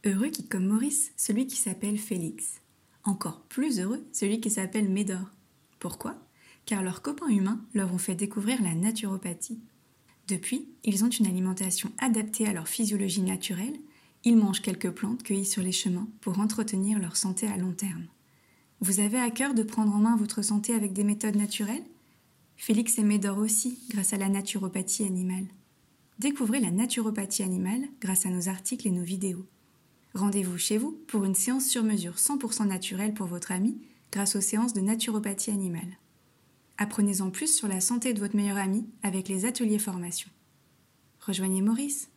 Heureux qui, comme Maurice, celui qui s'appelle Félix. Encore plus heureux, celui qui s'appelle Médor. Pourquoi ? Car leurs copains humains leur ont fait découvrir la naturopathie. Depuis, ils ont une alimentation adaptée à leur physiologie naturelle. Ils mangent quelques plantes cueillies sur les chemins pour entretenir leur santé à long terme. Vous avez à cœur de prendre en main votre santé avec des méthodes naturelles ? Félix et Médor aussi, grâce à la naturopathie animale. Découvrez la naturopathie animale grâce à nos articles et nos vidéos. Rendez-vous chez vous pour une séance sur mesure 100% naturelle pour votre ami grâce aux séances de naturopathie animale. Apprenez-en plus sur la santé de votre meilleur ami avec les ateliers formation. Rejoignez Maurice.